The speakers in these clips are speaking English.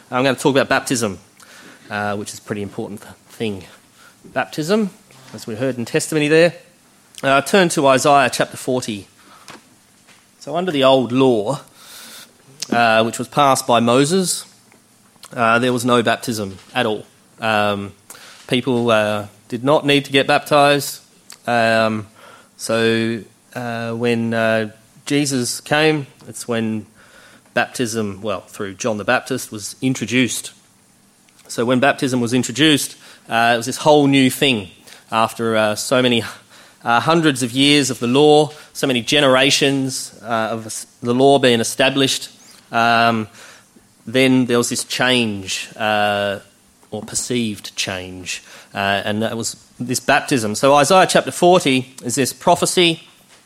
I'm going to talk about baptism, which is a pretty important thing. Baptism, as we heard in testimony there. Turn to Isaiah chapter 40. So under the old law, which was passed by Moses, there was no baptism at all. People did not need to get baptised. So when Jesus came, it's when baptism, through John the Baptist, was introduced. So when baptism was introduced, it was this whole new thing. After so many hundreds of years of the law, so many generations of the law being established, then there was this change, or perceived change, and that was this baptism. So Isaiah chapter 40 is this prophecy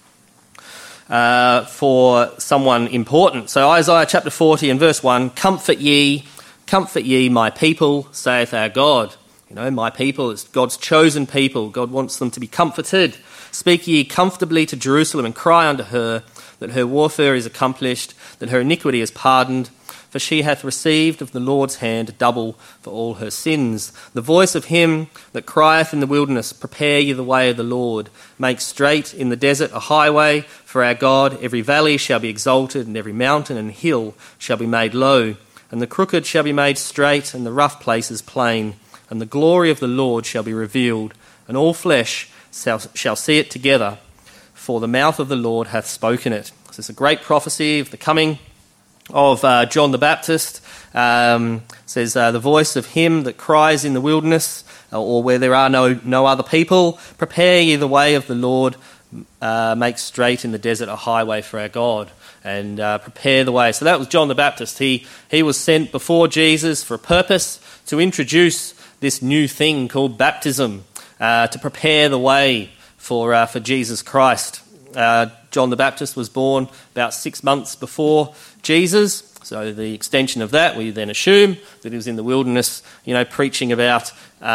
for someone important. So Isaiah chapter 40 and verse 1, comfort ye, my people, saith our God. You know, my people, it's God's chosen people. God wants them to be comforted. Speak ye comfortably to Jerusalem and cry unto her that her warfare is accomplished, that her iniquity is pardoned, for she hath received of the Lord's hand double for all her sins. The voice of him that crieth in the wilderness, prepare ye the way of the Lord. Make straight in the desert a highway for our God. Every valley shall be exalted, and every mountain and hill shall be made low. And the crooked shall be made straight, and the rough places plain. And the glory of the Lord shall be revealed, and all flesh shall see it together, for the mouth of the Lord hath spoken it. So it's a great prophecy of the coming of John the Baptist. Says the voice of him that cries in the wilderness, or where there are no other people, prepare ye the way of the Lord, make straight in the desert a highway for our God, and prepare the way. So that was John the Baptist. He was sent before Jesus for a purpose, to introduce this new thing called baptism, to prepare the way for Jesus Christ. John the Baptist was born about 6 months before Jesus, so the extension of that, we then assume that he was in the wilderness, preaching about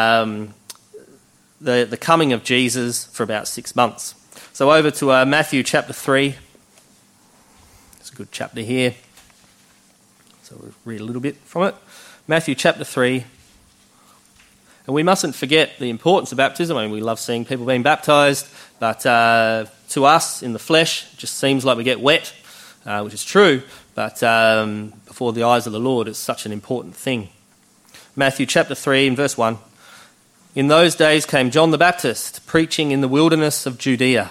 the coming of Jesus for about 6 months. So over to Matthew chapter 3. It's a good chapter here. So we'll read a little bit from it. Matthew chapter 3. And we mustn't forget the importance of baptism. I mean, we love seeing people being baptised, but to us in the flesh, it just seems like we get wet, which is true, but before the eyes of the Lord, it's such an important thing. Matthew chapter 3 and verse 1. In those days came John the Baptist, preaching in the wilderness of Judea.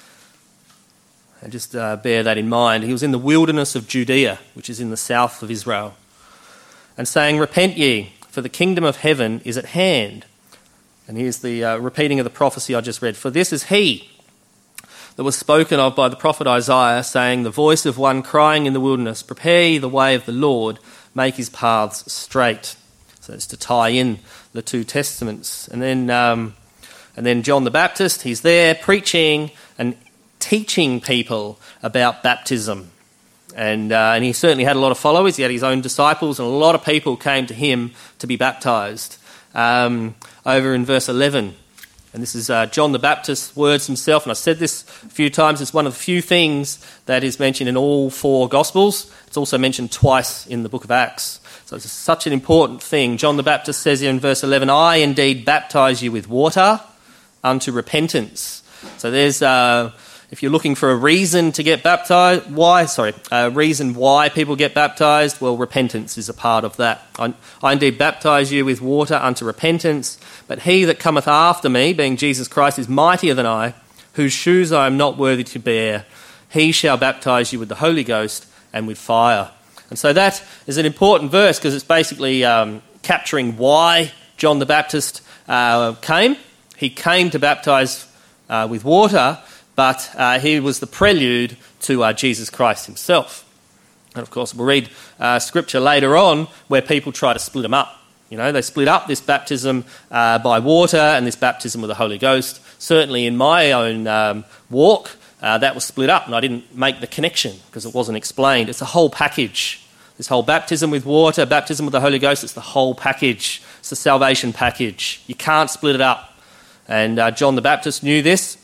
And just bear that in mind. He was in the wilderness of Judea, which is in the south of Israel, and saying, repent ye, for the kingdom of heaven is at hand. And here's the repeating of the prophecy I just read. For this is he that was spoken of by the prophet Isaiah, saying, the voice of one crying in the wilderness, prepare ye the way of the Lord, make his paths straight. So it's to tie in the two testaments. And then John the Baptist, he's there preaching and teaching people about baptism. And he certainly had a lot of followers. He had his own disciples, and a lot of people came to him to be baptised. Over in verse 11, and this is John the Baptist's words himself, and I said this a few times, it's one of the few things that is mentioned in all four Gospels. It's also mentioned twice in the book of Acts. So it's such an important thing. John the Baptist says here in verse 11, I indeed baptise you with water unto repentance. So there's... if you're looking for a reason to get baptised, a reason why people get baptised, well, repentance is a part of that. I indeed baptise you with water unto repentance, but he that cometh after me, being Jesus Christ, is mightier than I, whose shoes I am not worthy to bear. He shall baptise you with the Holy Ghost and with fire. And so that is an important verse, because it's basically capturing why John the Baptist came. He came to baptise with water, but he was the prelude to Jesus Christ himself. And of course, we'll read scripture later on where people try to split them up. They split up this baptism by water and this baptism with the Holy Ghost. Certainly in my own walk, that was split up, and I didn't make the connection because it wasn't explained. It's a whole package. This whole baptism with water, baptism with the Holy Ghost, it's the whole package. It's the salvation package. You can't split it up. And John the Baptist knew this.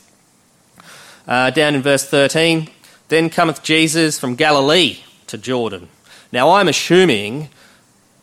Down in verse 13, then cometh Jesus from Galilee to Jordan. Now I'm assuming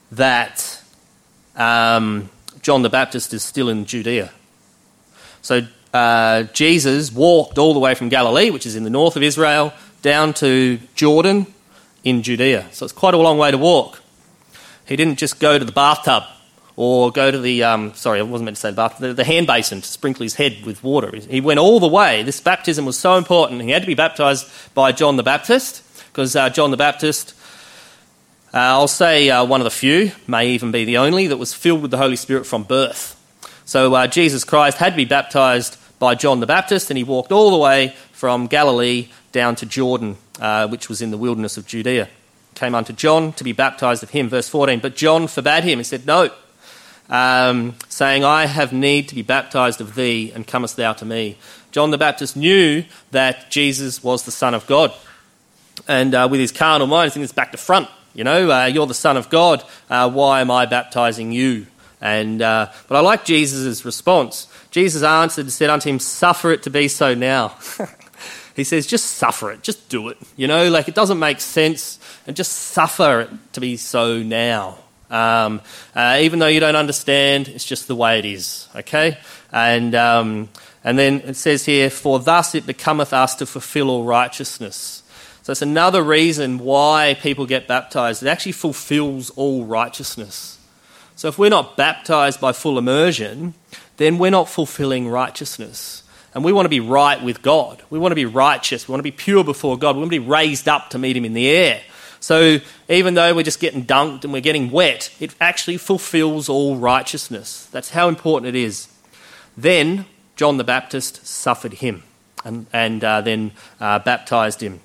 that John the Baptist is still in Judea. So Jesus walked all the way from Galilee, which is in the north of Israel, down to Jordan in Judea. So it's quite a long way to walk. He didn't just go to the bathtub or go to the, I wasn't meant to say the bathtub, the hand basin to sprinkle his head with water. He went all the way. This baptism was so important. He had to be baptised by John the Baptist because John the Baptist, I'll say one of the few, may even be the only, that was filled with the Holy Spirit from birth. So Jesus Christ had to be baptised by John the Baptist, and he walked all the way from Galilee down to Jordan, which was in the wilderness of Judea. Came unto John to be baptised of him, verse 14. But John forbade him. He said, no, saying, I have need to be baptised of thee, and comest thou to me. John the Baptist knew that Jesus was the Son of God. And with his carnal mind, he thinks it's back to front. You know, you're the Son of God. Why am I baptising you? But I like Jesus' response. Jesus answered and said unto him, suffer it to be so now. He says, just suffer it, just do it. You know, like it doesn't make sense, and just suffer it to be so now. Even though you don't understand, it's just the way it is, okay? And then it says here, for thus it becometh us to fulfil all righteousness. So it's another reason why people get baptised. It actually fulfills all righteousness. So if we're not baptised by full immersion, then we're not fulfilling righteousness. And we want to be right with God. We want to be righteous. We want to be pure before God. We want to be raised up to meet him in the air. So even though we're just getting dunked and we're getting wet, it actually fulfills all righteousness. That's how important it is. Then John the Baptist suffered him and then baptised him.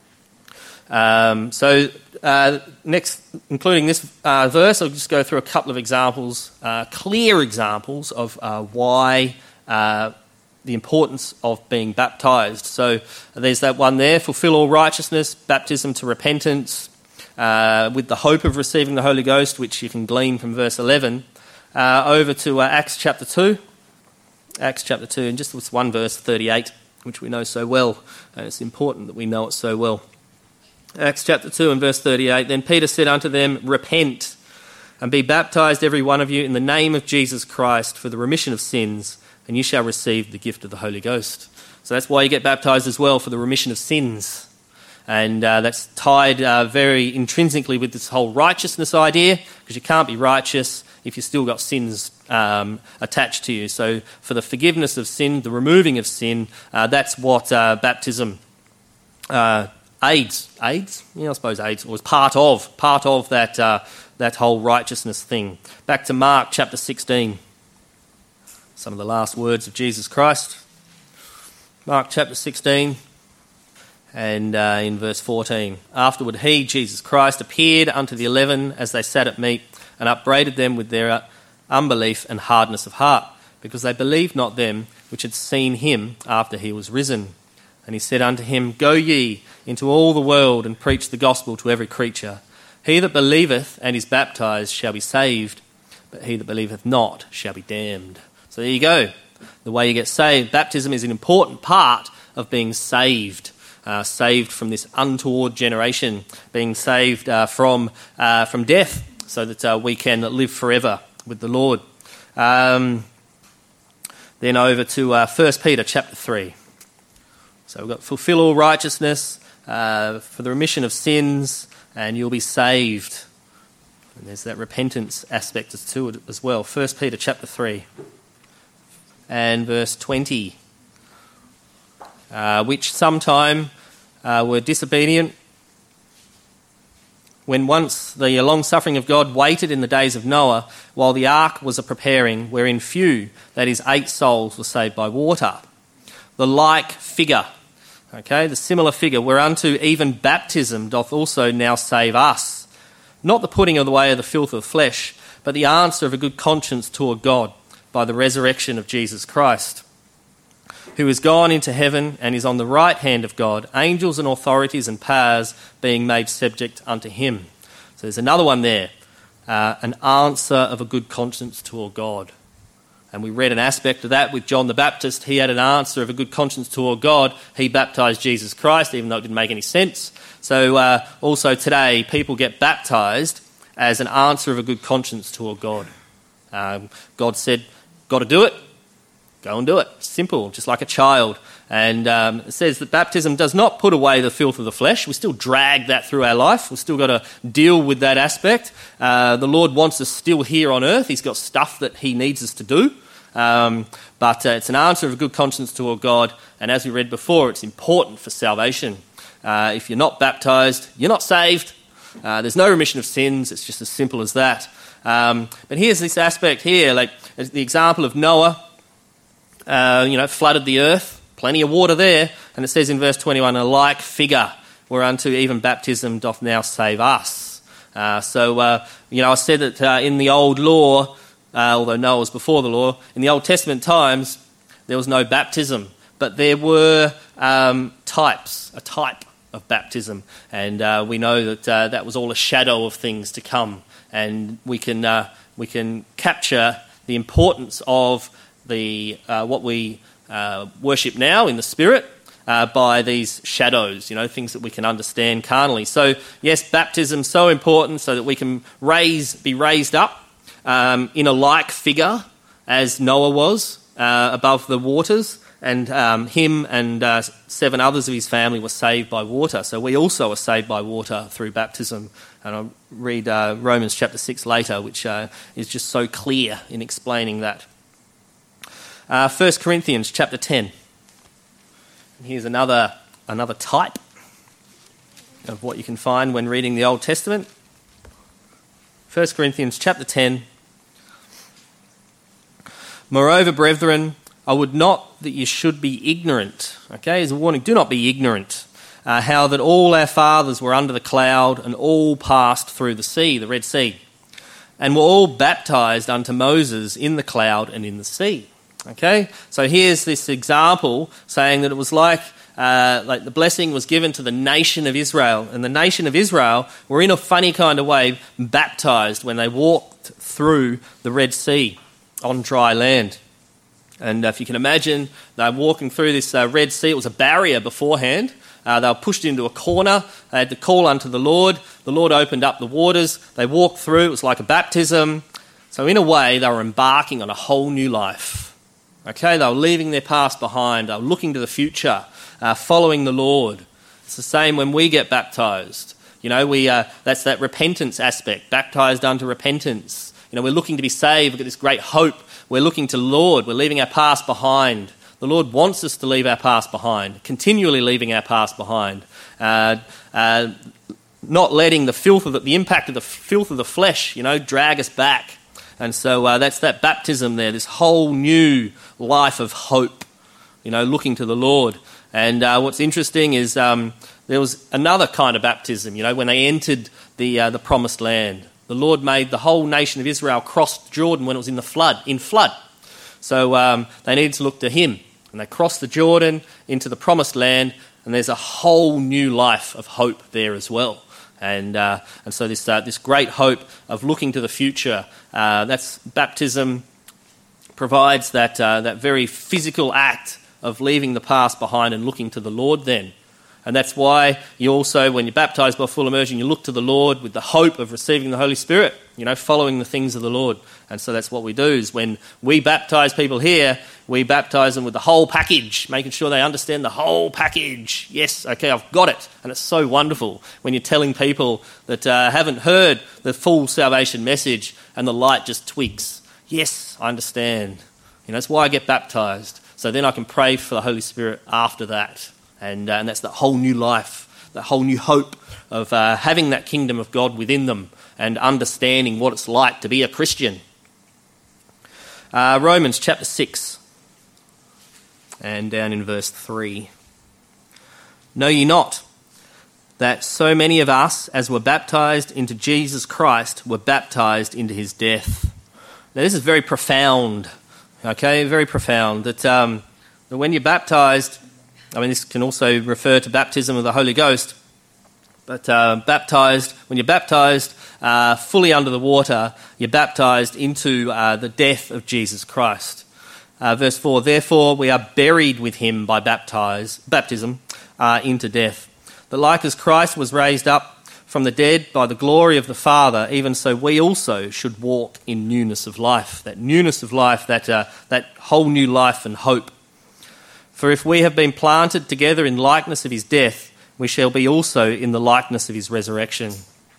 Next, including this verse, I'll just go through a couple of examples, clear examples of why the importance of being baptised. So there's that one there, fulfill all righteousness, baptism to repentance, with the hope of receiving the Holy Ghost, which you can glean from verse 11, over to Acts chapter 2. Acts chapter 2, and just this one verse, 38, which we know so well, and it's important that we know it so well. Acts chapter 2 and verse 38, then Peter said unto them, repent, and be baptised every one of you in the name of Jesus Christ for the remission of sins, and you shall receive the gift of the Holy Ghost. So that's why you get baptised as well, for the remission of sins. And that's tied very intrinsically with this whole righteousness idea, because you can't be righteous if you've still got sins attached to you. So for the forgiveness of sin, the removing of sin, that's what baptism aids. Yeah, I suppose aids was part of that whole righteousness thing. Back to Mark chapter 16. Some of the last words of Jesus Christ. Mark chapter 16 and in verse 14. Afterward he, Jesus Christ, appeared unto the 11 as they sat at meat, and upbraided them with their unbelief and hardness of heart, because they believed not them which had seen him after he was risen. And he said unto him, go ye into all the world and preach the gospel to every creature. He that believeth and is baptized shall be saved, but he that believeth not shall be damned. So there you go. The way you get saved. Baptism is an important part of being saved. Saved from this untoward generation. Being saved from death, so that we can live forever with the Lord. Then over to 1 Peter chapter 3. So we've got fulfill all righteousness for the remission of sins, and you'll be saved. And there's that repentance aspect to it as well. 1 Peter chapter 3 and verse 20. Which sometime were disobedient, when once the long-suffering of God waited in the days of Noah, while the ark was a-preparing, wherein few, that is 8 souls, were saved by water. The like figure, okay, the similar figure, whereunto even baptism doth also now save us, not the putting away of the filth of the flesh, but the answer of a good conscience toward God, by the resurrection of Jesus Christ, who is gone into heaven and is on the right hand of God, angels and authorities and powers being made subject unto him. So there's another one there, an answer of a good conscience toward God. And we read an aspect of that with John the Baptist. He had an answer of a good conscience toward God. He baptised Jesus Christ, even though it didn't make any sense. So also today, people get baptised as an answer of a good conscience toward God. God said, got to do it, go and do it. Simple, just like a child. And it says that baptism does not put away the filth of the flesh. We still drag that through our life. We've still got to deal with that aspect. The Lord wants us still here on earth. He's got stuff that he needs us to do. But it's an answer of a good conscience toward God. And as we read before, it's important for salvation. If you're not baptised, you're not saved. There's no remission of sins. It's just as simple as that. But here's this aspect here, like the example of Noah, flooded the earth, plenty of water there. And it says in verse 21, a like figure whereunto even baptism doth now save us. I said that in the old law, although Noah was before the law, in the Old Testament times, there was no baptism. But there were a type of baptism. And we know that that was all a shadow of things to come. And we can capture the importance of the what we worship now in the Spirit by these shadows, things that we can understand carnally. So, yes, baptism so important so that we can be raised up in a like figure as Noah was above the waters, and him and 7 others of his family were saved by water. So we also are saved by water through baptism. And I'll read Romans chapter 6 later, which is just so clear in explaining that. 1 Corinthians chapter 10. And here's another type of what you can find when reading the Old Testament. 1 Corinthians chapter 10. Moreover, brethren, I would not that you should be ignorant. Okay, as a warning, do not be ignorant. How that all our fathers were under the cloud and all passed through the sea, the Red Sea, and were all baptized unto Moses in the cloud and in the sea. Okay, so here's this example saying that it was like the blessing was given to the nation of Israel, and the nation of Israel were in a funny kind of way baptized when they walked through the Red Sea on dry land. And if you can imagine, they're walking through this Red Sea. It was a barrier beforehand. They were pushed into a corner. They had to call unto the Lord. The Lord opened up the waters. They walked through. It was like a baptism. So in a way, they were embarking on a whole new life. Okay, they were leaving their past behind. They were looking to the future, following the Lord. It's the same when we get baptised. That's that repentance aspect, baptised unto repentance. We're looking to be saved. We've got this great hope. We're looking to the Lord. We're leaving our past behind. The Lord wants us to leave our past behind, continually leaving our past behind, not letting the impact of the filth of the flesh, drag us back. And so that's that baptism there, this whole new life of hope, looking to the Lord. And what's interesting is there was another kind of baptism, when they entered the promised land. The Lord made the whole nation of Israel cross Jordan when it was in flood. So they needed to look to him. And they crossed the Jordan into the promised land, and there's a whole new life of hope there as well. And so this great hope of looking to the future, that's baptism provides that very physical act of leaving the past behind and looking to the Lord then. And that's why you also, when you're baptised by full immersion, you look to the Lord with the hope of receiving the Holy Spirit, following the things of the Lord. And so that's what we do, is when we baptise people here, we baptise them with the whole package, making sure they understand the whole package. Yes, okay, I've got it. And it's so wonderful when you're telling people that haven't heard the full salvation message and the light just twigs. Yes, I understand. That's why I get baptised. So then I can pray for the Holy Spirit after that. And that's that whole new life, that whole new hope of having that kingdom of God within them and understanding what it's like to be a Christian. Romans chapter 6 and down in verse 3. Know ye not that so many of us as were baptized into Jesus Christ were baptized into his death? Now this is very profound, okay, very profound, that when you're baptized, this can also refer to baptism of the Holy Ghost, but when you're baptized fully under the water, you're baptized into the death of Jesus Christ. Verse 4, therefore we are buried with him by baptism into death, that like as Christ was raised up from the dead by the glory of the Father, even so we also should walk in newness of life. That newness of life, that whole new life and hope. For if we have been planted together in likeness of his death, we shall be also in the likeness of his resurrection.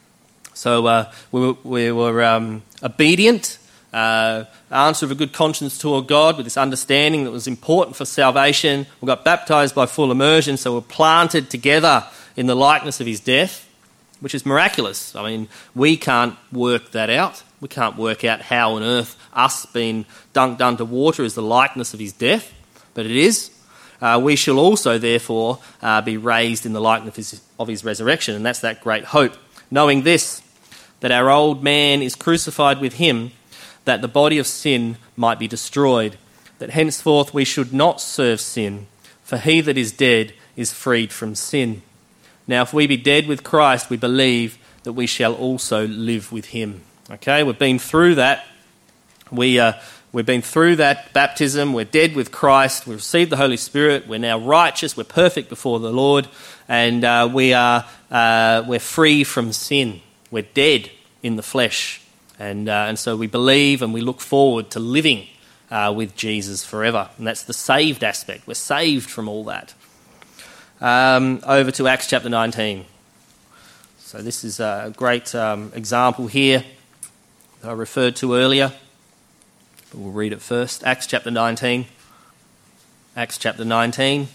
So we were obedient, answer of a good conscience toward God with this understanding that was important for salvation. We got baptised by full immersion, so we're planted together in the likeness of his death, which is miraculous. I mean, we can't work that out. We can't work out how on earth us being dunked under water is the likeness of his death, but it is. We shall also, therefore, be raised in the likeness of his resurrection, and that's that great hope. Knowing this, that our old man is crucified with him, that the body of sin might be destroyed, that henceforth we should not serve sin, for he that is dead is freed from sin. Now, if we be dead with Christ, we believe that we shall also live with him. Okay, we've been through that. We've been through that baptism. We're dead with Christ. We've received the Holy Spirit. We're now righteous. We're perfect before the Lord, and we're free from sin. We're dead in the flesh, and so we believe and we look forward to living with Jesus forever. And that's the saved aspect. We're saved from all that. Over to Acts chapter 19. So this is a great example here that I referred to earlier. But we'll read it first. Acts chapter 19. Acts chapter 19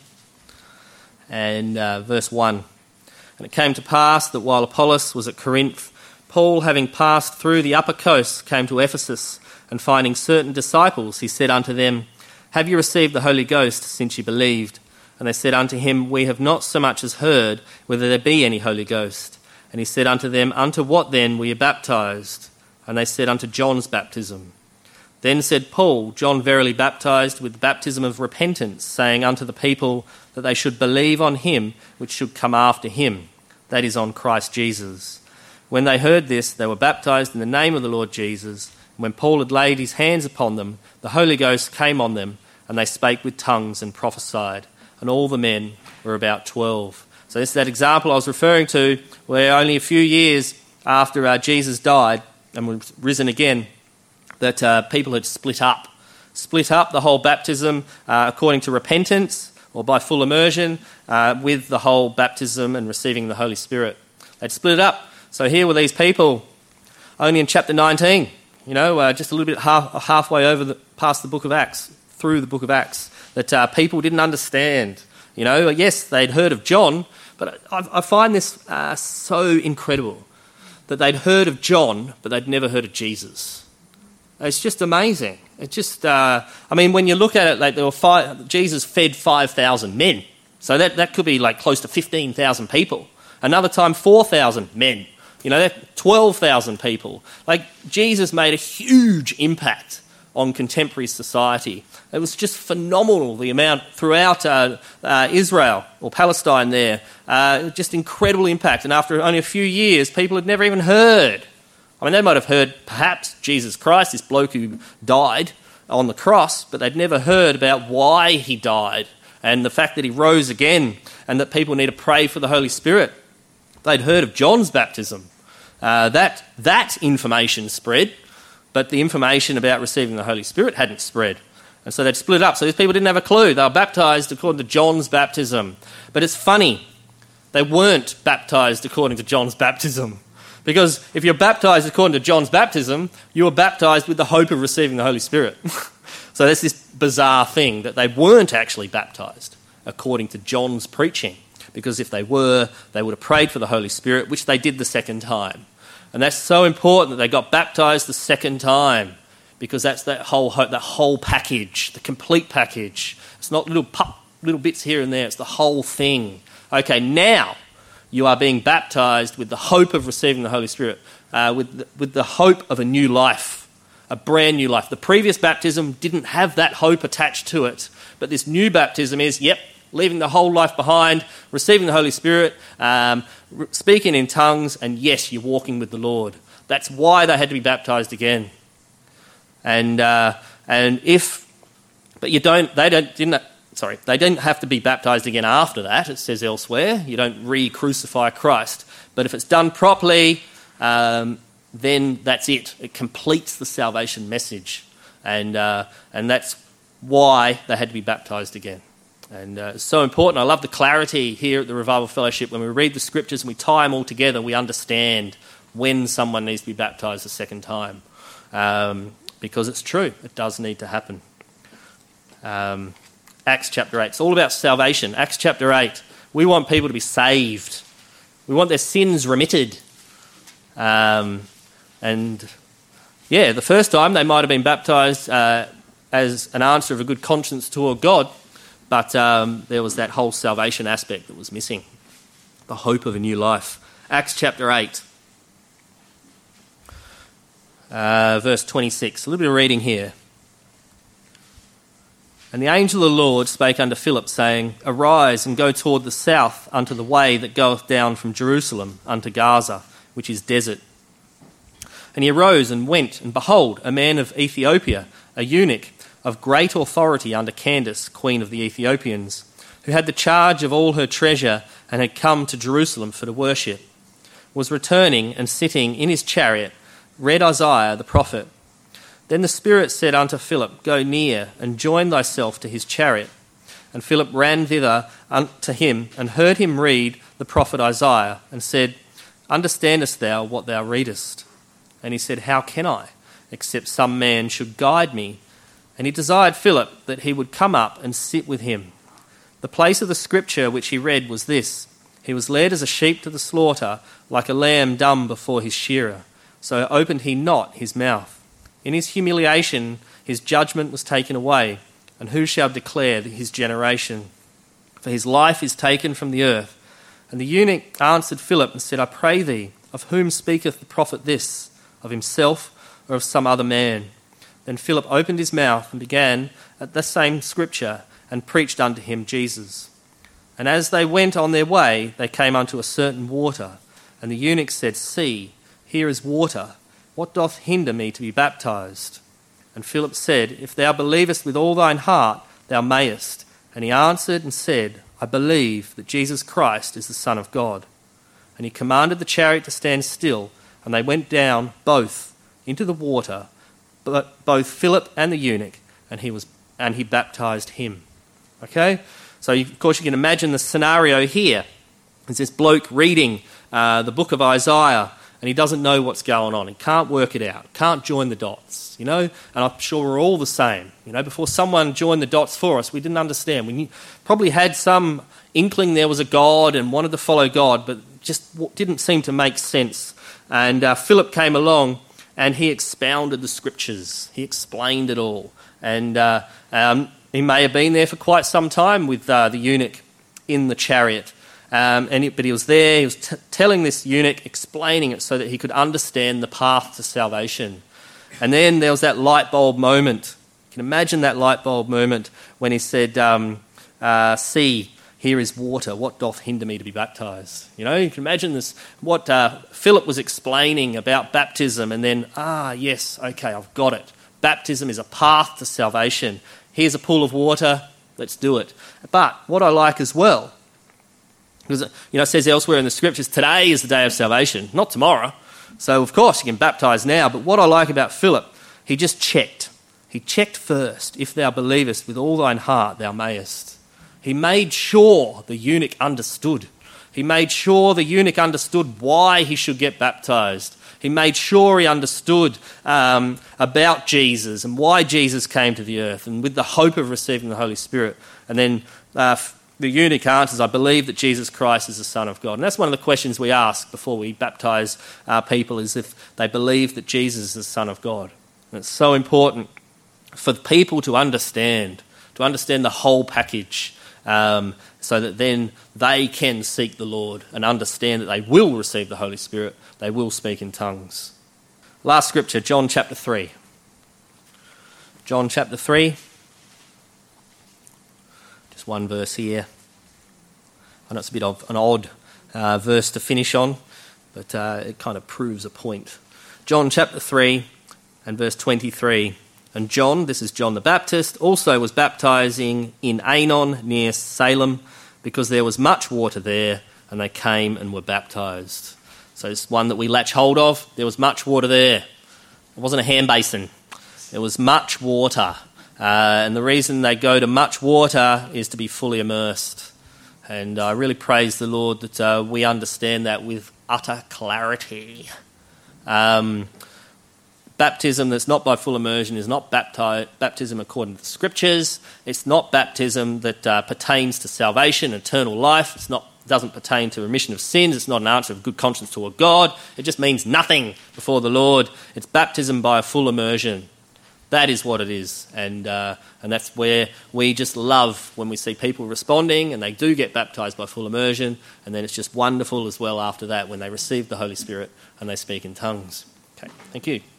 and verse 1. And it came to pass that while Apollos was at Corinth, Paul, having passed through the upper coast, came to Ephesus, and finding certain disciples, he said unto them, Have you received the Holy Ghost since you believed? And they said unto him, We have not so much as heard whether there be any Holy Ghost. And he said unto them, Unto what then were you baptized? And they said, Unto John's baptism. Then said Paul, John verily baptized with the baptism of repentance, saying unto the people that they should believe on him which should come after him, that is, on Christ Jesus. When they heard this, they were baptized in the name of the Lord Jesus. And when Paul had laid his hands upon them, the Holy Ghost came on them, and they spake with tongues and prophesied. And all the men were about 12. So this is that example I was referring to, where only a few years after Jesus died and was risen again, that people had split up the whole baptism according to repentance or by full immersion with the whole baptism and receiving the Holy Spirit. They'd split it up. So here were these people, only in chapter 19, just a little bit halfway over past the book of Acts, through the book of Acts, that people didn't understand. Yes, they'd heard of John, but I find this so incredible, that they'd heard of John, but they'd never heard of Jesus. It's just amazing. It just, when you look at it, like Jesus fed 5,000 men. So that could be like close to 15,000 people. Another time, 4,000 men. 12,000 people. Like, Jesus made a huge impact on contemporary society. It was just phenomenal, the amount throughout Israel or Palestine there. Just incredible impact. And after only a few years, people had never even heard. They might have heard perhaps Jesus Christ, this bloke who died on the cross, but they'd never heard about why he died and the fact that he rose again and that people need to pray for the Holy Spirit. They'd heard of John's baptism. That information spread, but the information about receiving the Holy Spirit hadn't spread. And so they'd split up. So these people didn't have a clue. They were baptised according to John's baptism. But it's funny, they weren't baptised according to John's baptism. Because if you're baptised according to John's baptism, you were baptised with the hope of receiving the Holy Spirit. So that's this bizarre thing, that they weren't actually baptised according to John's preaching. Because if they were, they would have prayed for the Holy Spirit, which they did the second time. And that's so important that they got baptised the second time, because that's that whole package, the complete package. It's not little bits here and there, it's the whole thing. Okay, now you are being baptised with the hope of receiving the Holy Spirit, with the hope of a new life, a brand new life. The previous baptism didn't have that hope attached to it, but this new baptism is, leaving the whole life behind, receiving the Holy Spirit, speaking in tongues, and yes, you're walking with the Lord. That's why they had to be baptised again. They didn't have to be baptised again after that, it says elsewhere. You don't re-crucify Christ. But if it's done properly, then that's it. It completes the salvation message. And that's why they had to be baptised again. And it's so important. I love the clarity here at the Revival Fellowship. When we read the scriptures and we tie them all together, we understand when someone needs to be baptised a second time. Because it's true. It does need to happen. Acts chapter 8. It's all about salvation. Acts chapter 8. We want people to be saved. We want their sins remitted. The first time they might have been baptised as an answer of a good conscience toward God, but there was that whole salvation aspect that was missing. The hope of a new life. Acts chapter 8. Verse 26. A little bit of reading here. And the angel of the Lord spake unto Philip, saying, Arise and go toward the south unto the way that goeth down from Jerusalem unto Gaza, which is desert. And he arose and went, and behold, a man of Ethiopia, a eunuch of great authority under Candace, queen of the Ethiopians, who had the charge of all her treasure and had come to Jerusalem for to worship, was returning and sitting in his chariot, read Isaiah the prophet. Then the Spirit said unto Philip, Go near, and join thyself to his chariot. And Philip ran thither unto him, and heard him read the prophet Isaiah, and said, Understandest thou what thou readest? And he said, How can I, except some man should guide me? And he desired Philip that he would come up and sit with him. The place of the scripture which he read was this: He was led as a sheep to the slaughter, like a lamb dumb before his shearer. So opened he not his mouth. In his humiliation his judgment was taken away, and who shall declare his generation? For his life is taken from the earth. And the eunuch answered Philip and said, I pray thee, of whom speaketh the prophet this? Of himself or of some other man? Then Philip opened his mouth and began at the same scripture, and preached unto him Jesus. And as they went on their way, they came unto a certain water. And the eunuch said, See, here is water. What doth hinder me to be baptized? And Philip said, If thou believest with all thine heart, thou mayest. And he answered and said, I believe that Jesus Christ is the Son of God. And he commanded the chariot to stand still, and they went down both into the water, both Philip and the eunuch, and he baptized him. Okay? So, of course, you can imagine the scenario here. There's this bloke reading the book of Isaiah, and he doesn't know what's going on. He can't work it out, can't join the dots, And I'm sure we're all the same. Before someone joined the dots for us, we didn't understand. We probably had some inkling there was a God and wanted to follow God, but just didn't seem to make sense. And Philip came along and he expounded the scriptures. He explained it all. And he may have been there for quite some time with the eunuch in the chariot. But he was there, he was telling this eunuch, explaining it so that he could understand the path to salvation. And then there was that light bulb moment. You can imagine that light bulb moment when he said, See, here is water. What doth hinder me to be baptized? You can imagine this, what Philip was explaining about baptism, and then, yes, okay, I've got it. Baptism is a path to salvation. Here's a pool of water, let's do it. But what I like as well, because it says elsewhere in the scriptures, today is the day of salvation, not tomorrow. So of course you can baptise now. But what I like about Philip, he just checked. He checked first. If thou believest with all thine heart, thou mayest. He made sure the eunuch understood. He made sure the eunuch understood why he should get baptised. He made sure he understood about Jesus and why Jesus came to the earth, and with the hope of receiving the Holy Spirit. And then the eunuch answers, I believe that Jesus Christ is the Son of God. And that's one of the questions we ask before we baptise people, is if they believe that Jesus is the Son of God. And it's so important for people to understand the whole package, so that then they can seek the Lord and understand that they will receive the Holy Spirit, they will speak in tongues. Last scripture, John chapter 3. John chapter 3. Just one verse here. I know it's a bit of an odd verse to finish on, but it kind of proves a point. John chapter 3 and verse 23. And John, this is John the Baptist, also was baptizing in Aenon near Salem, because there was much water there, and they came and were baptized. So it's one that we latch hold of. There was much water there. It wasn't a hand basin. There was much water. And the reason they go to much water is to be fully immersed. And I really praise the Lord that we understand that with utter clarity. Baptism that's not by full immersion is not baptism according to the Scriptures. It's not baptism that pertains to salvation, eternal life. It doesn't pertain to remission of sins. It's not an answer of good conscience toward God. It just means nothing before the Lord. It's baptism by a full immersion. That is what it is. And that's where we just love when we see people responding and they do get baptised by full immersion, and then it's just wonderful as well after that when they receive the Holy Spirit and they speak in tongues. Okay, thank you.